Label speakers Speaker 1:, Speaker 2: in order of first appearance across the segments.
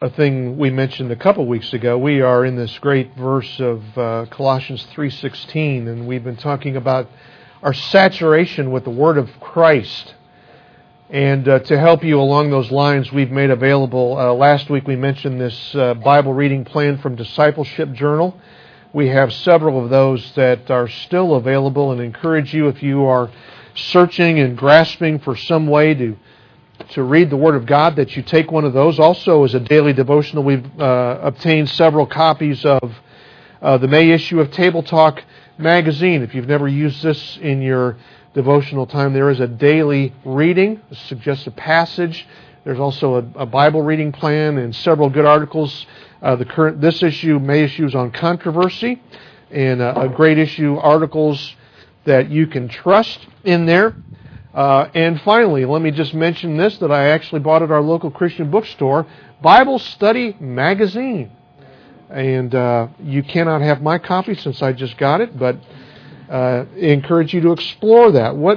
Speaker 1: a thing we mentioned a couple weeks ago. We are in this great verse of Colossians 3:16, and we've been talking about our saturation with the Word of Christ. And to help you along those lines, we've made available, last week we mentioned this Bible reading plan from Discipleship Journal. We have several of those that are still available, and encourage you, if you are searching and grasping for some way to read the Word of God, that you take one of those. Also, as a daily devotional, we've obtained several copies of the May issue of Table Talk magazine. If you've never used this in your devotional time, there is a daily reading, a suggested passage. There's also a Bible reading plan and several good articles. This issue, May issue, is on controversy, and a great issue, articles that you can trust in there. And finally, let me just mention this, that I actually bought at our local Christian bookstore, Bible Study Magazine. And you cannot have my copy since I just got it, but encourage you to explore that. What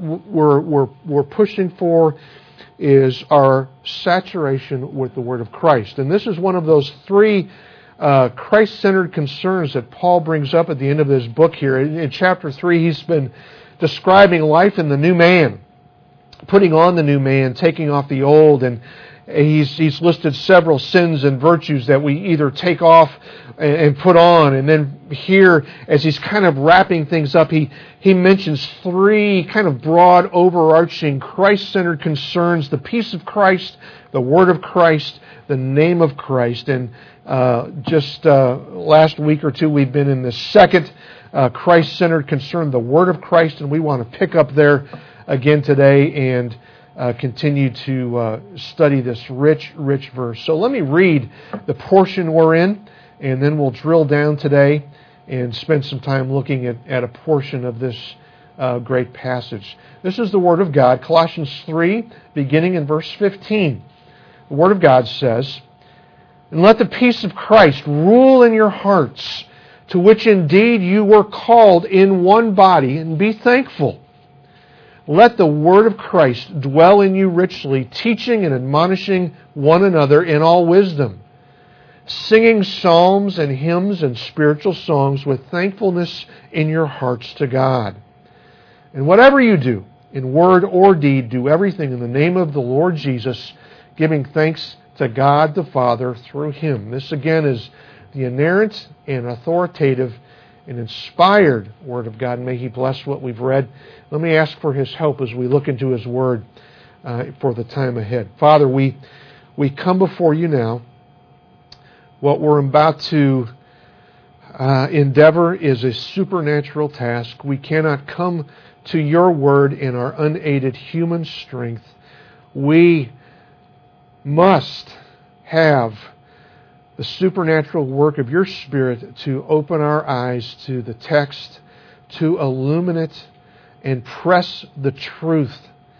Speaker 1: we're pushing for is our saturation with the Word of Christ. And this is one of those three Christ-centered concerns that Paul brings up at the end of his book here. In chapter 3, he's been describing life in the new man, putting on the new man, taking off the old, and he's listed several sins and virtues that we either take off and put on. And then here, as he's kind of wrapping things up, he mentions three kind of broad, overarching, Christ-centered concerns: the peace of Christ, the Word of Christ, the name of Christ. And just last week or two, we've been in the second Christ-centered concern, the Word of Christ, and we want to pick up there again today and continue to study this rich verse. So let me read the portion we're in, and then we'll drill down today and spend some time looking at a portion of this great passage. This is the Word of God, Colossians 3, beginning in verse 15. The Word of God says, "And let the peace of Christ rule in your hearts, to which indeed you were called in one body, and be thankful. Let the Word of Christ dwell in you richly, teaching and admonishing one another in all wisdom, singing psalms and hymns and spiritual songs with thankfulness in your hearts to God. And whatever you do, in word or deed, do everything in the name of the Lord Jesus, giving thanks to God the Father through Him." This again is the inerrant and authoritative and inspired Word of God. May He bless what we've read. Let me ask for His help as we look into His Word for the time ahead. Father, we come before You now. What we're about to endeavor is a supernatural task. We cannot come to Your Word in our unaided human strength. We must have the supernatural work of Your Spirit to open our eyes to the text, to illuminate and press the truth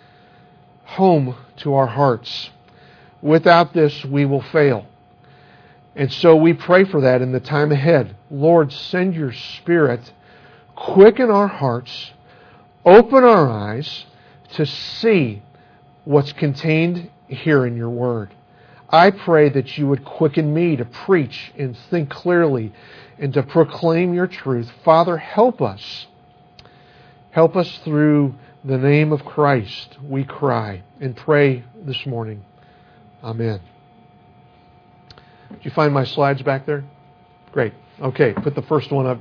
Speaker 1: home to our hearts. Without this, we will fail. And so we pray for that in the time ahead. Lord, send Your Spirit, quicken our hearts, open our eyes to see what's contained here in Your Word. I pray that You would quicken me to preach and think clearly and to proclaim Your truth. Father, help us. Help us through the name of Christ, we cry and pray this morning. Amen. Did you find my slides back there? Great. Okay, put the first one up.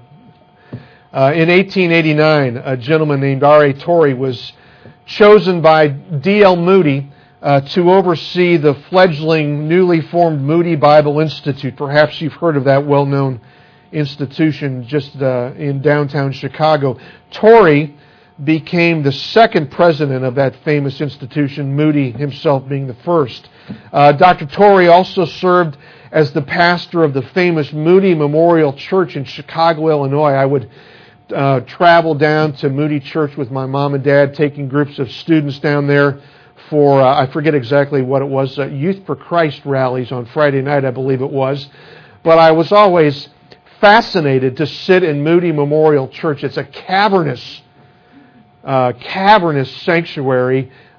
Speaker 1: In 1889, a gentleman named R.A. Torrey was chosen by D.L. Moody to oversee the fledgling, newly formed Moody Bible Institute. Perhaps you've heard of that well-known institution just in downtown Chicago. Torrey became the second president of that famous institution, Moody himself being the first. Dr. Torrey also served as the pastor of the famous Moody Memorial Church in Chicago, Illinois. I would travel down to Moody Church with my mom and dad, taking groups of students down there for, I forget exactly what it was, Youth for Christ rallies on Friday night, I believe it was. But I was always fascinated to sit in Moody Memorial Church. It's a cavernous sanctuary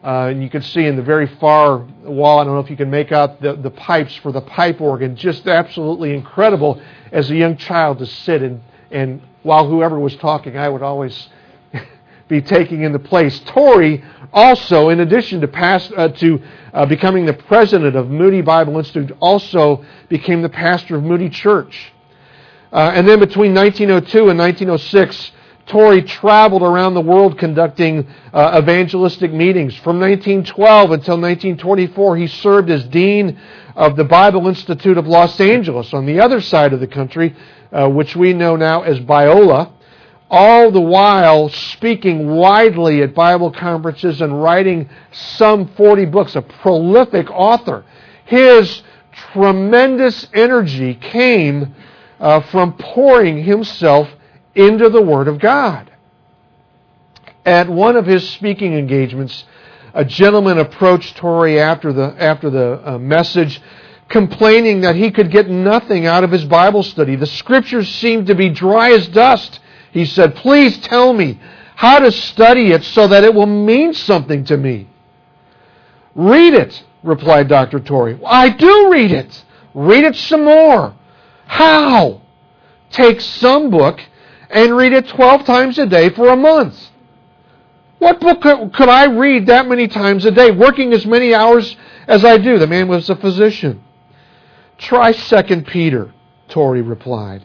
Speaker 1: And you can see in the very far wall, I don't know if you can make out the pipes for the pipe organ, just absolutely incredible as a young child to sit and while whoever was talking, I would always be taking in the place. Tori also, in addition to becoming the president of Moody Bible Institute, also became the pastor of Moody Church. And then between 1902 and 1906, Tori traveled around the world conducting evangelistic meetings. From 1912 until 1924, he served as dean of the Bible Institute of Los Angeles on the other side of the country, which we know now as Biola, all the while speaking widely at Bible conferences and writing some 40 books, a prolific author. His tremendous energy came from pouring himself into the Word of God. At one of his speaking engagements, a gentleman approached Tori after the message, complaining that he could get nothing out of his Bible study. The Scriptures seemed to be dry as dust. He said, "Please tell me how to study it so that it will mean something to me." "Read it," replied Dr. Tori. "I do read it." "Read it some more." "How?" "Take some book and read it 12 times a day for a month." "What book could I read that many times a day, working as many hours as I do?" The man was a physician. "Try 2 Peter, Tori replied.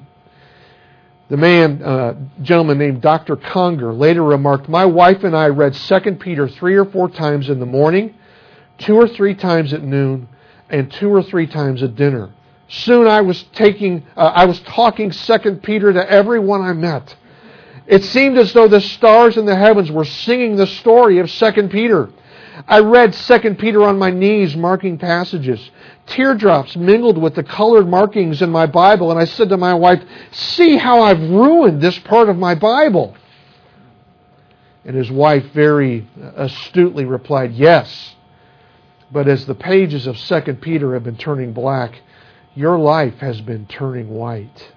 Speaker 1: The gentleman named Dr. Conger, later remarked, "My wife and I read 2 Peter 3 or 4 times in the morning, 2 or 3 times at noon, and 2 or 3 times at dinner. Soon I was talking 2 Peter to everyone I met. It seemed as though the stars in the heavens were singing the story of 2 Peter. I read 2 Peter on my knees, marking passages. Teardrops mingled with the colored markings in my Bible, and I said to my wife, 'See how I've ruined this part of my Bible.'" And his wife very astutely replied, "Yes, but as the pages of 2 Peter have been turning black, your life has been turning white."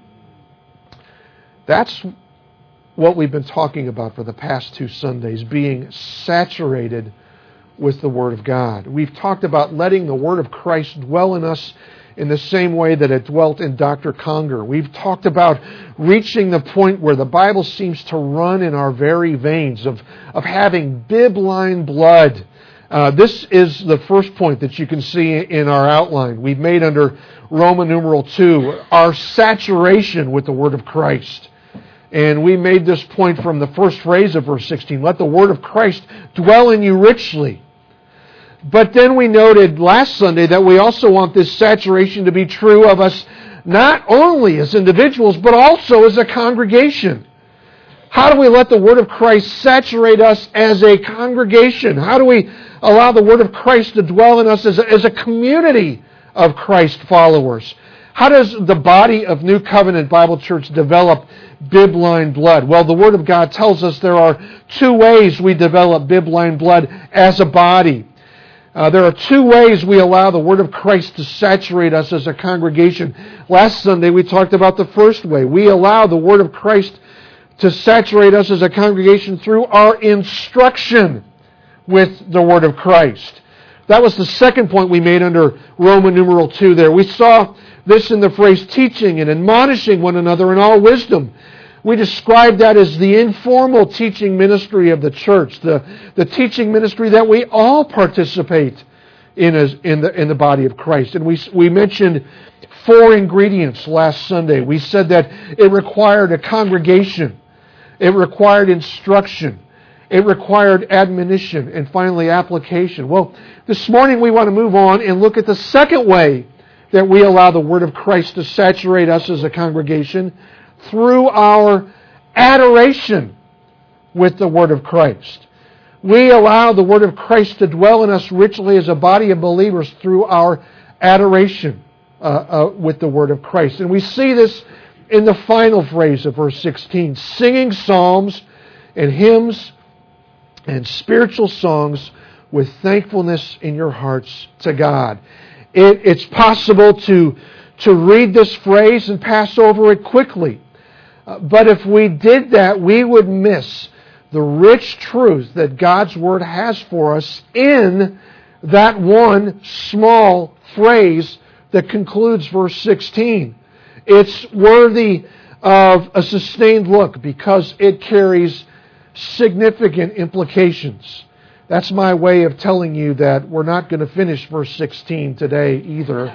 Speaker 1: That's what we've been talking about for the past 2 Sundays, being saturated with the Word of God. We've talked about letting the Word of Christ dwell in us in the same way that it dwelt in Dr. Conger. We've talked about reaching the point where the Bible seems to run in our very veins, of having bibline blood. This is the first point that you can see in our outline. We've made under Roman numeral 2, our saturation with the Word of Christ. And we made this point from the first phrase of verse 16, "Let the Word of Christ dwell in you richly." But then we noted last Sunday that we also want this saturation to be true of us not only as individuals, but also as a congregation. How do we let the Word of Christ saturate us as a congregation? How do we allow the Word of Christ to dwell in us as a community of Christ followers? How does the body of New Covenant Bible Church develop bibline blood? Well, the Word of God tells us there are 2 ways we develop bibline blood as a body. There are 2 ways we allow the Word of Christ to saturate us as a congregation. Last Sunday we talked about the first way. We allow the Word of Christ to saturate us as a congregation through our instruction with the Word of Christ. That was the second point we made under Roman numeral 2 there. We saw this in the phrase teaching and admonishing one another in all wisdom. We described that as the informal teaching ministry of the church, the teaching ministry that we all participate in the body of Christ. And we mentioned 4 ingredients last Sunday. We said that it required a congregation, it required instruction, it required admonition, and finally application. Well, this morning we want to move on and look at the second way that we allow the Word of Christ to saturate us as a congregation, through our adoration with the Word of Christ. We allow the Word of Christ to dwell in us richly as a body of believers through our adoration with the Word of Christ. And we see this in the final phrase of verse 16, singing psalms and hymns and spiritual songs with thankfulness in your hearts to God. It's possible to read this phrase and pass over it quickly. But if we did that, we would miss the rich truth that God's Word has for us in that one small phrase that concludes verse 16. It's worthy of a sustained look because it carries significant implications. That's my way of telling you that we're not going to finish verse 16 today either.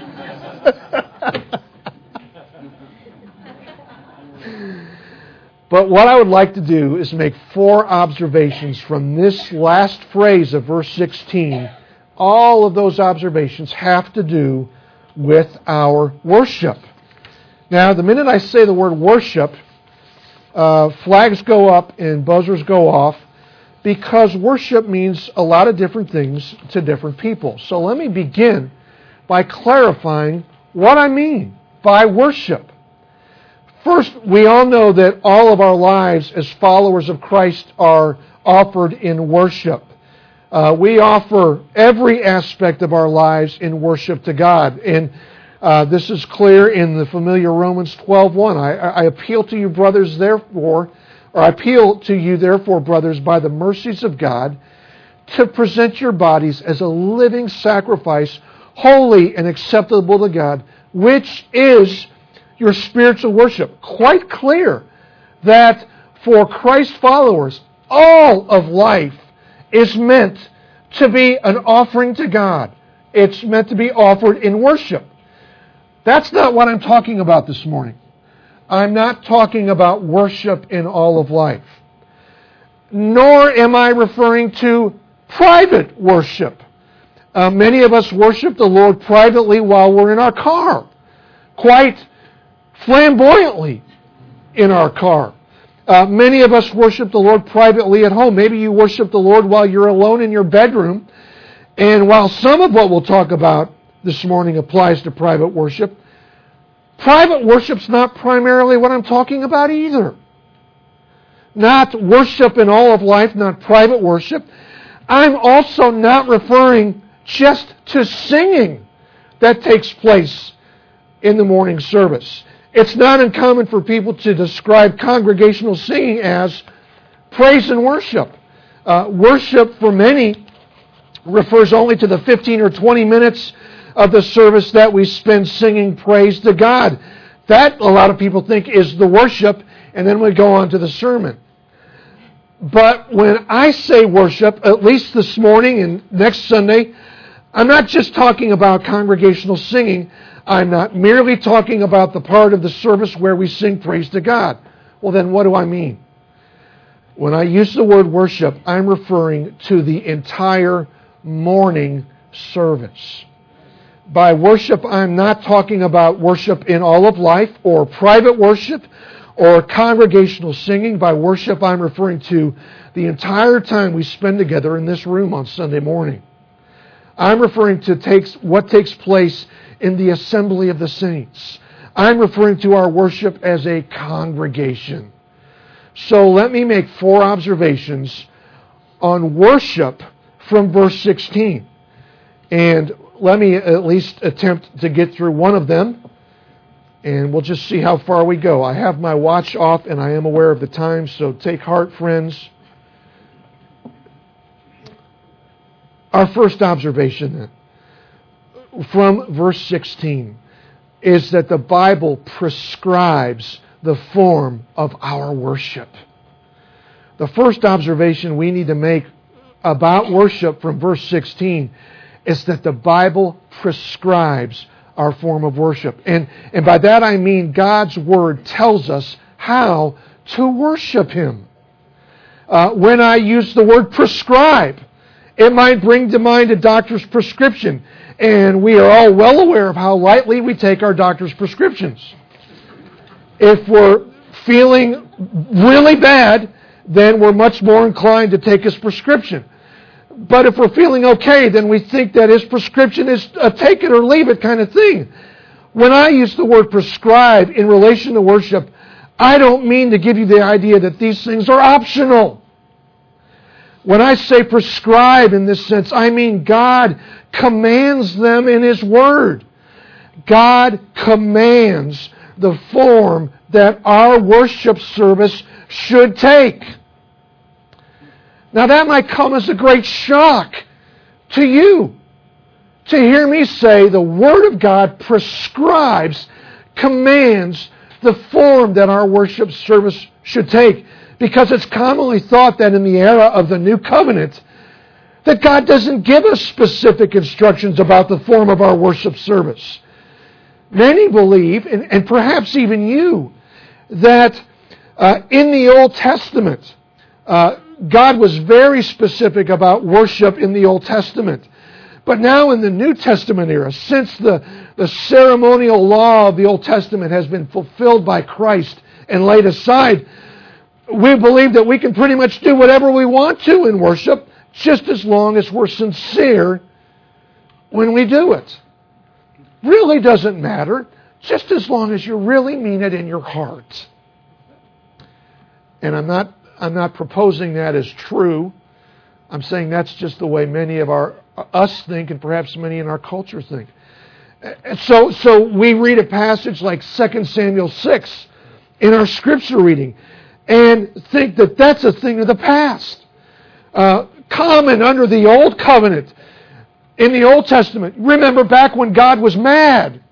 Speaker 1: But what I would like to do is make 4 observations from this last phrase of verse 16. All of those observations have to do with our worship. Now, the minute I say the word worship, flags go up and buzzers go off because worship means a lot of different things to different people. So let me begin by clarifying what I mean by worship. First, we all know that all of our lives as followers of Christ are offered in worship. We offer every aspect of our lives in worship to God. And this is clear in the familiar Romans 12:1. I appeal to you, brothers, therefore, brothers, by the mercies of God, to present your bodies as a living sacrifice, holy and acceptable to God, which is your spiritual worship. Quite clear that for Christ followers, all of life is meant to be an offering to God. It's meant to be offered in worship. That's not what I'm talking about this morning. I'm not talking about worship in all of life. Nor am I referring to private worship. Many of us worship the Lord privately while we're in our car. Quite flamboyantly in our car. Many of us worship the Lord privately at home. Maybe you worship the Lord while you're alone in your bedroom. And while some of what we'll talk about this morning applies to private worship's not primarily what I'm talking about either. Not worship in all of life, not private worship. I'm also not referring just to singing that takes place in the morning service. It's not uncommon for people to describe congregational singing as praise and worship. Worship for many refers only to the 15 or 20 minutes of the service that we spend singing praise to God. That, a lot of people think, is the worship, and then we go on to the sermon. But when I say worship, at least this morning and next Sunday, I'm not just talking about congregational singing. I'm not merely talking about the part of the service where we sing praise to God. Well, then what do I mean? When I use the word worship, I'm referring to the entire morning service. By worship, I'm not talking about worship in all of life or private worship or congregational singing. By worship, I'm referring to the entire time we spend together in this room on Sunday morning. I'm referring to what takes place in the assembly of the saints. I'm referring to our worship as a congregation. So let me make 4 observations on worship from verse 16. And let me at least attempt to get through one of them, and we'll just see how far we go. I have my watch off, and I am aware of the time, so take heart, friends. Our first observation then, from verse 16, is that the Bible prescribes the form of our worship. The first observation we need to make about worship from verse 16 is that the Bible prescribes our form of worship. And by that I mean God's Word tells us how to worship Him. When I use the word prescribe, it might bring to mind a doctor's prescription. And we are all well aware of how lightly we take our doctor's prescriptions. If we're feeling really bad, then we're much more inclined to take his prescription. But if we're feeling okay, then we think that his prescription is a take it or leave it kind of thing. When I use the word prescribe in relation to worship, I don't mean to give you the idea that these things are optional. When I say prescribe in this sense, I mean God commands them in His Word. God commands the form that our worship service should take. Now that might come as a great shock to you, to hear me say the Word of God prescribes, commands the form that our worship service should take. Because it's commonly thought that in the era of the New Covenant, that God doesn't give us specific instructions about the form of our worship service. Many believe, and perhaps even you, that in the Old Testament, God was very specific about worship in the Old Testament. But now in the New Testament era, since the ceremonial law of the Old Testament has been fulfilled by Christ and laid aside, we believe that we can pretty much do whatever we want to in worship, just as long as we're sincere when we do it. Really doesn't matter, just as long as you really mean it in your heart. And I'm not proposing that as true. I'm saying that's just the way many of us think, and perhaps many in our culture think. So we read a passage like 2 Samuel 6 in our scripture reading and think that that's a thing of the past. Common under the Old Covenant, in the Old Testament. Remember back when God was mad.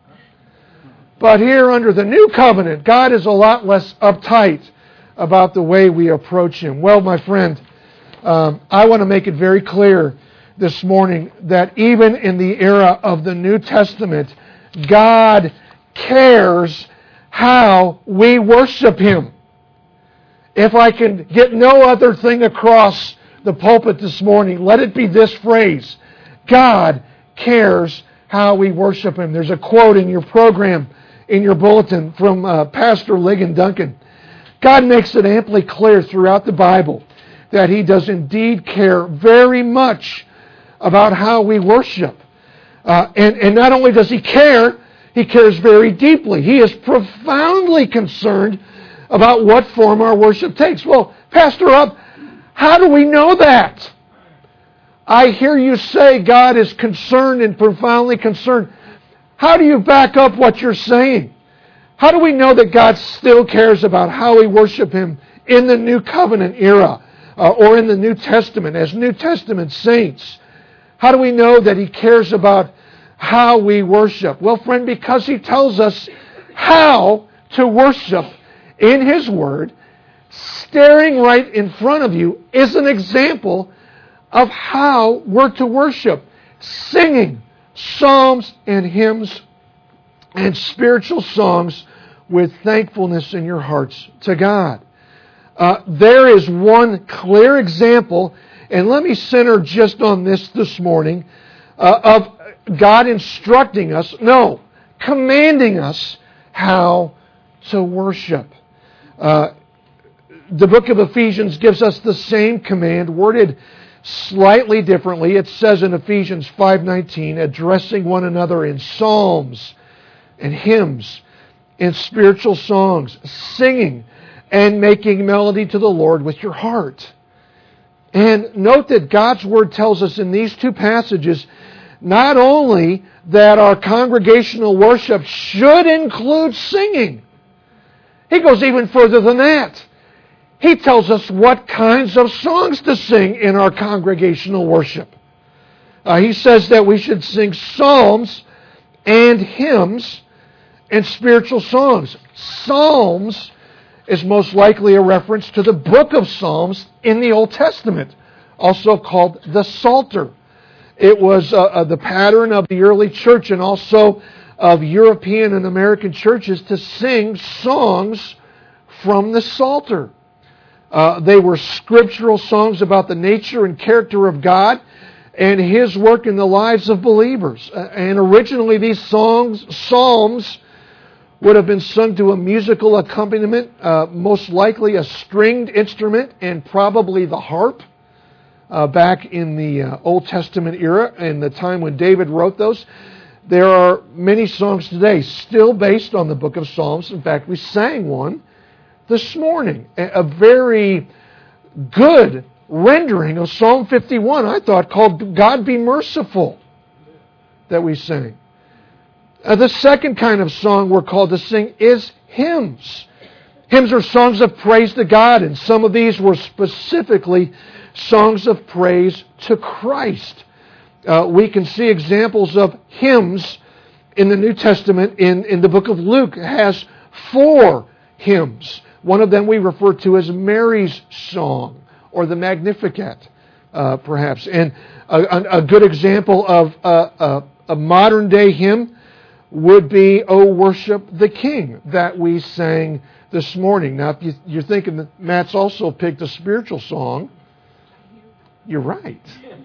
Speaker 1: But here under the New Covenant, God is a lot less uptight about the way we approach Him. Well, my friend, I want to make it very clear this morning that even in the era of the New Testament, God cares how we worship Him. If I can get no other thing across the pulpit this morning, let it be this phrase: God cares how we worship Him. There's a quote in your program, in your bulletin, from Pastor Ligon Duncan. God makes it amply clear throughout the Bible that He does indeed care very much about how we worship. And not only does He care, He cares very deeply. He is profoundly concerned about what form our worship takes. Well, Pastor Up, how do we know that? I hear you say God is concerned and profoundly concerned. How do you back up what you're saying? How do we know that God still cares about how we worship Him in the New Covenant era or in the New Testament as New Testament saints? How do we know that He cares about how we worship? Well, friend, because He tells us how to worship in His Word. Staring right in front of you is an example of how we're to worship. Singing psalms and hymns and spiritual songs with thankfulness in your hearts to God. There is one clear example, and let me center just on this morning, of God instructing us, commanding us how to worship. The book of Ephesians gives us the same command, worded slightly differently. It says in Ephesians 5:19, addressing one another in psalms and hymns and spiritual songs, singing and making melody to the Lord with your heart. And note that God's Word tells us in these two passages not only that our congregational worship should include singing. He goes even further than that. He tells us what kinds of songs to sing in our congregational worship. He says that we should sing psalms and hymns and spiritual songs. Psalms is most likely a reference to the book of Psalms in the Old Testament, also called the Psalter. It was the pattern of the early church and also of European and American churches to sing songs from the Psalter. They were scriptural songs about the nature and character of God and His work in the lives of believers. And originally these psalms would have been sung to a musical accompaniment, most likely a stringed instrument and probably the harp, back in the Old Testament era and the time when David wrote those. There are many songs today still based on the book of Psalms. In fact, we sang one this morning, a very good rendering of Psalm 51, I thought, called God Be Merciful, that we sang. The second kind of song we're called to sing is hymns. Hymns are songs of praise to God, and some of these were specifically songs of praise to Christ. We can see examples of hymns in the New Testament. In the book of Luke, it has 4 hymns. One of them we refer to as Mary's Song, or the Magnificat, perhaps. And a good example of a modern-day hymn would be "O Worship the King" that we sang this morning. Now, if you're thinking that Matt's also picked a spiritual song, you're right.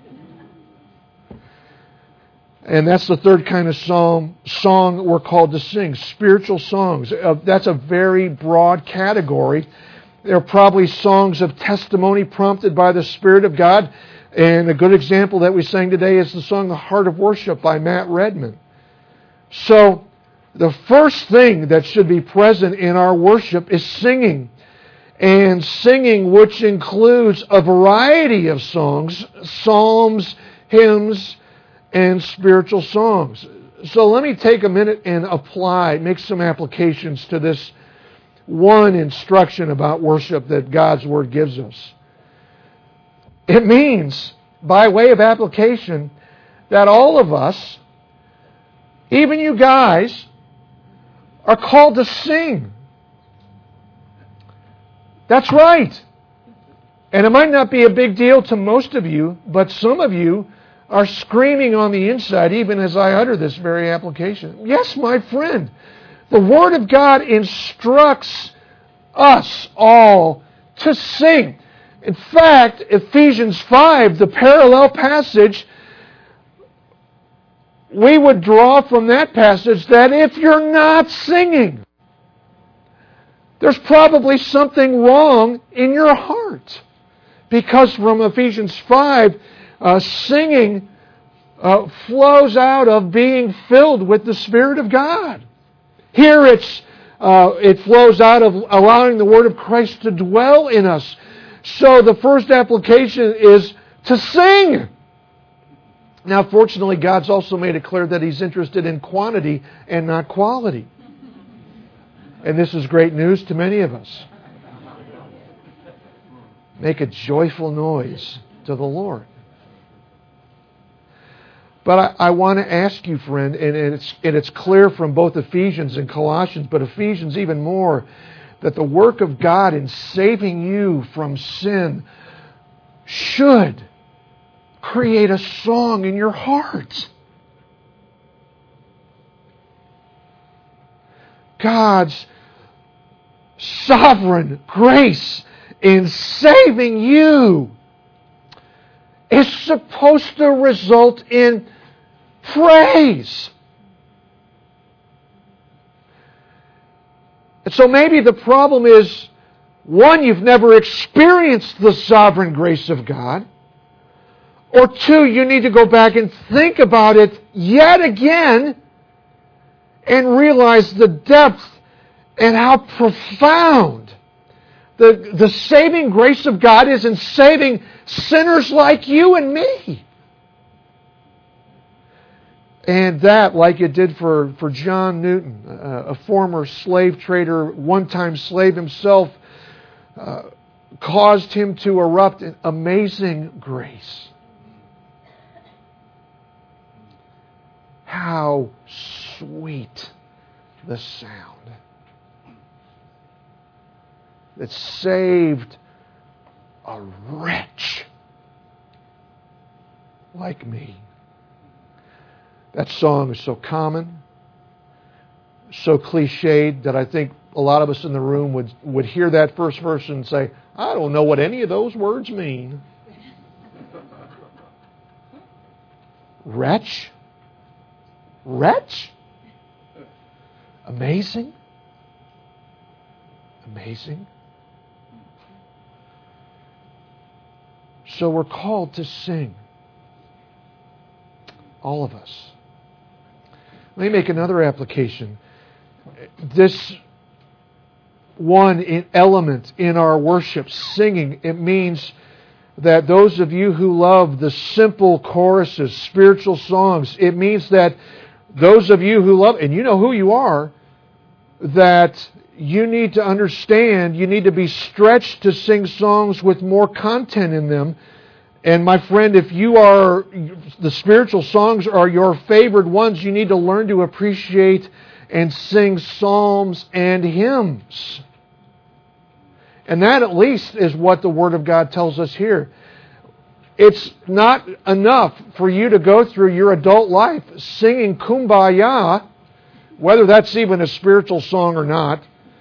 Speaker 1: And that's the third kind of song we're called to sing, spiritual songs. That's a very broad category. They're probably songs of testimony prompted by the Spirit of God. And a good example that we sang today is the song "The Heart of Worship" by Matt Redman. So, the first thing that should be present in our worship is singing. And singing, which includes a variety of songs, psalms, hymns, and spiritual songs. So let me take a minute and make some applications to this one instruction about worship that God's Word gives us. It means, by way of application, that all of us, even you guys, are called to sing. That's right. And it might not be a big deal to most of you, but some of you are screaming on the inside even as I utter this very application. Yes, my friend, the Word of God instructs us all to sing. In fact, Ephesians 5, the parallel passage, we would draw from that passage that if you're not singing, there's probably something wrong in your heart. Because from Ephesians 5, singing flows out of being filled with the Spirit of God. Here it flows out of allowing the Word of Christ to dwell in us. So the first application is to sing. Now, fortunately, God's also made it clear that He's interested in quantity and not quality. And this is great news to many of us. Make a joyful noise to the Lord. But I want to ask you, friend, and it's clear from both Ephesians and Colossians, but Ephesians even more, that the work of God in saving you from sin should create a song in your heart. God's sovereign grace in saving you is supposed to result in praise. And so maybe the problem is, one, you've never experienced the sovereign grace of God. Or two, you need to go back and think about it yet again and realize the depth and how profound the saving grace of God is in saving sinners like you and me. And that, like it did for John Newton, a former slave trader, one-time slave himself, caused him to erupt in amazing grace. How sweet the sound that saved a wretch like me. That song is so common, so cliched, that I think a lot of us in the room would hear that first verse and say, I don't know what any of those words mean. Wretch? Wretch? Amazing? Amazing? So we're called to sing. All of us. Let me make another application. This one element in our worship, singing, it means that those of you who love the simple choruses, spiritual songs, it means that those of you who love, and you know who you are, that you need to understand, you need to be stretched to sing songs with more content in them. And my friend, if the spiritual songs are your favorite ones, you need to learn to appreciate and sing psalms and hymns. And that at least is what the Word of God tells us here. It's not enough for you to go through your adult life singing Kumbaya, whether that's even a spiritual song or not.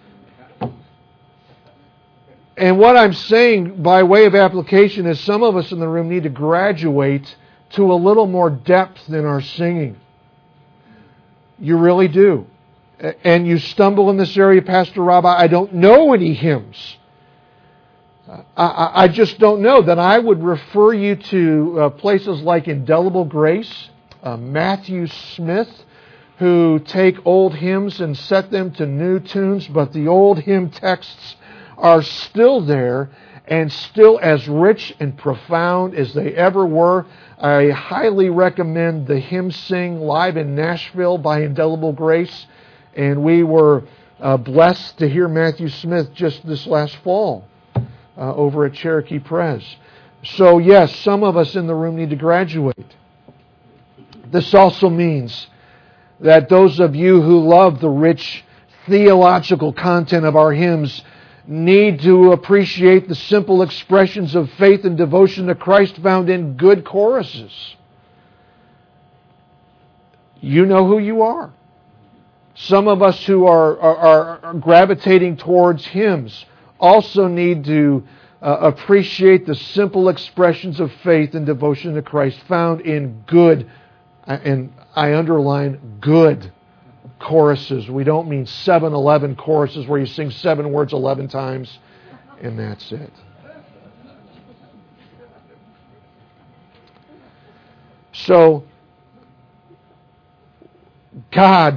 Speaker 1: And what I'm saying by way of application is some of us in the room need to graduate to a little more depth in our singing. You really do. And you stumble in this area, Pastor Rob, I don't know any hymns. I just don't know. Then I would refer you to places like Indelible Grace, Matthew Smith, who take old hymns and set them to new tunes, but the old hymn texts are still there and still as rich and profound as they ever were. I highly recommend the Hymn Sing live in Nashville by Indelible Grace. And we were blessed to hear Matthew Smith just this last fall over at Cherokee Press. So yes, some of us in the room need to graduate. This also means that those of you who love the rich theological content of our hymns need to appreciate the simple expressions of faith and devotion to Christ found in good choruses. You know who you are. Some of us who are gravitating towards hymns also need to appreciate the simple expressions of faith and devotion to Christ found in good, and I underline good, choruses. We don't mean 7-11 choruses where you sing 7 words 11 times and that's it. So, God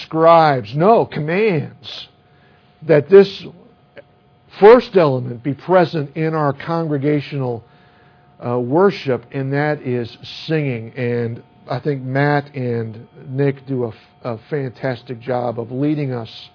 Speaker 1: commands that this first element be present in our congregational worship, and that is singing. And I think Matt and Nick do a fantastic job of leading us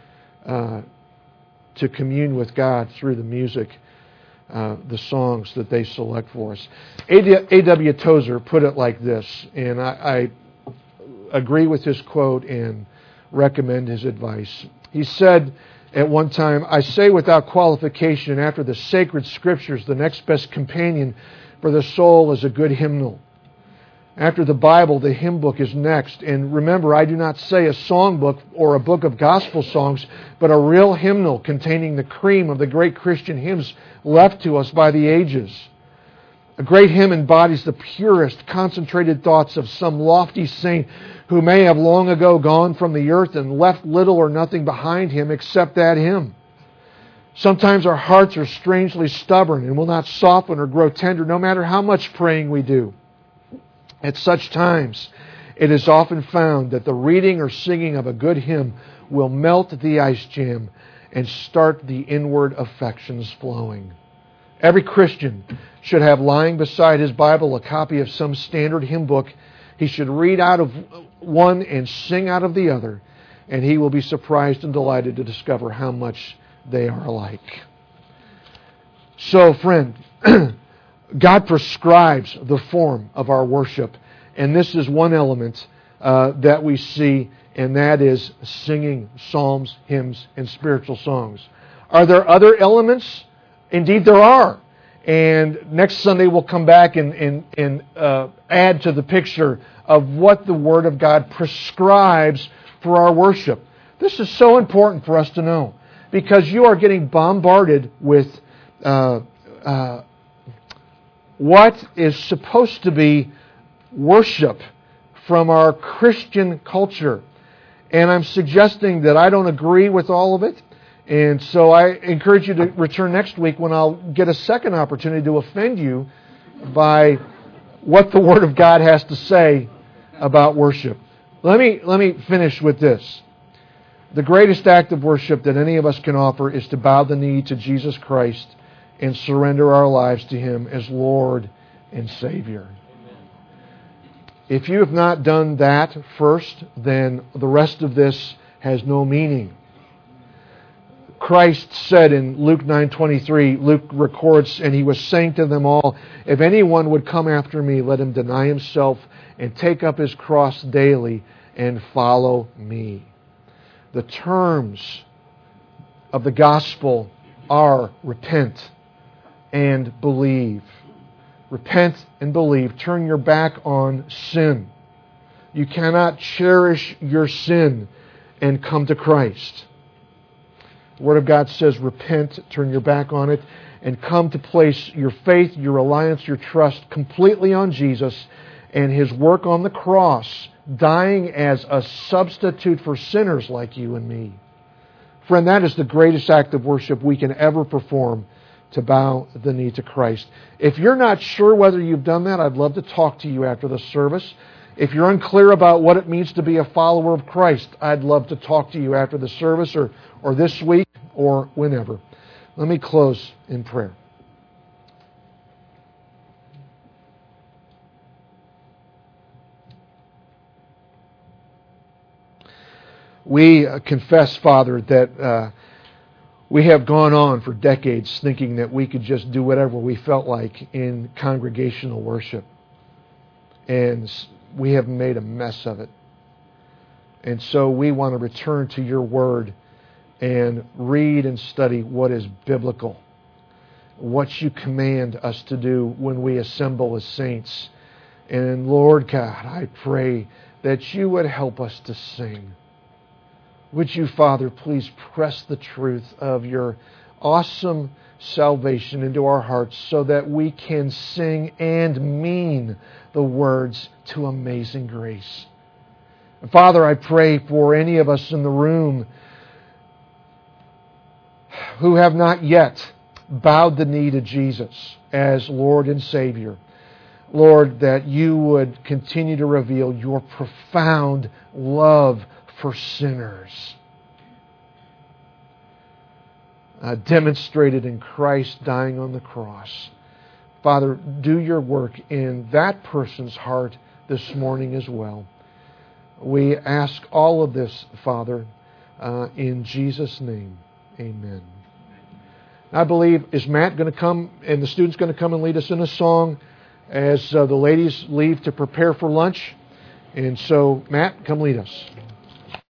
Speaker 1: to commune with God through the music, the songs that they select for us. A.W. Tozer put it like this, and I agree with his quote and recommend his advice. He said at one time, "I say without qualification, after the sacred scriptures, the next best companion for the soul is a good hymnal. After the Bible, the hymn book is next. And remember, I do not say a songbook or a book of gospel songs, but a real hymnal containing the cream of the great Christian hymns left to us by the ages. A great hymn embodies the purest, concentrated thoughts of some lofty saint who may have long ago gone from the earth and left little or nothing behind him except that hymn. Sometimes our hearts are strangely stubborn and will not soften or grow tender no matter how much praying we do. At such times, it is often found that the reading or singing of a good hymn will melt the ice jam and start the inward affections flowing. Every Christian should have lying beside his Bible a copy of some standard hymn book. He should read out of one and sing out of the other, and he will be surprised and delighted to discover how much they are alike." So, friend, God prescribes the form of our worship, and this is one element that we see, and that is singing psalms, hymns, and spiritual songs. Are there other elements? Indeed there are. And next Sunday we'll come back and add to the picture of what the Word of God prescribes for our worship. This is so important for us to know, because you are getting bombarded with what is supposed to be worship from our Christian culture. And I'm suggesting that I don't agree with all of it. And so I encourage you to return next week when I'll get a second opportunity to offend you by what the Word of God has to say about worship. Let me finish with this. The greatest act of worship that any of us can offer is to bow the knee to Jesus Christ and surrender our lives to Him as Lord and Savior. If you have not done that first, then the rest of this has no meaning. Christ said in Luke 9:23, Luke records, and He was saying to them all, if anyone would come after me, let him deny himself and take up his cross daily and follow me. The terms of the gospel are repent and believe. Repent and believe. Turn your back on sin. You cannot cherish your sin and come to Christ. The Word of God says, repent, turn your back on it, and come to place your faith, your reliance, your trust completely on Jesus and His work on the cross, dying as a substitute for sinners like you and me. Friend, that is the greatest act of worship we can ever perform, to bow the knee to Christ. If you're not sure whether you've done that, I'd love to talk to you after the service. If you're unclear about what it means to be a follower of Christ, I'd love to talk to you after the service or this week or whenever. Let me close in prayer. We confess, Father, that we have gone on for decades thinking that we could just do whatever we felt like in congregational worship. And we have made a mess of it. And so we want to return to your Word and read and study what is biblical, what you command us to do when we assemble as saints. And Lord God, I pray that you would help us to sing. Would you, Father, please press the truth of your awesome salvation into our hearts so that we can sing and mean the words to Amazing Grace. And Father, I pray for any of us in the room who have not yet bowed the knee to Jesus as Lord and Savior. Lord, that you would continue to reveal your profound love for sinners, demonstrated in Christ dying on the cross. Father, do your work in that person's heart this morning as well. We ask all of this, Father, in Jesus' name. Amen. I believe, is Matt going to come and the students going to come and lead us in a song as the ladies leave to prepare for lunch? And so, Matt, come lead us.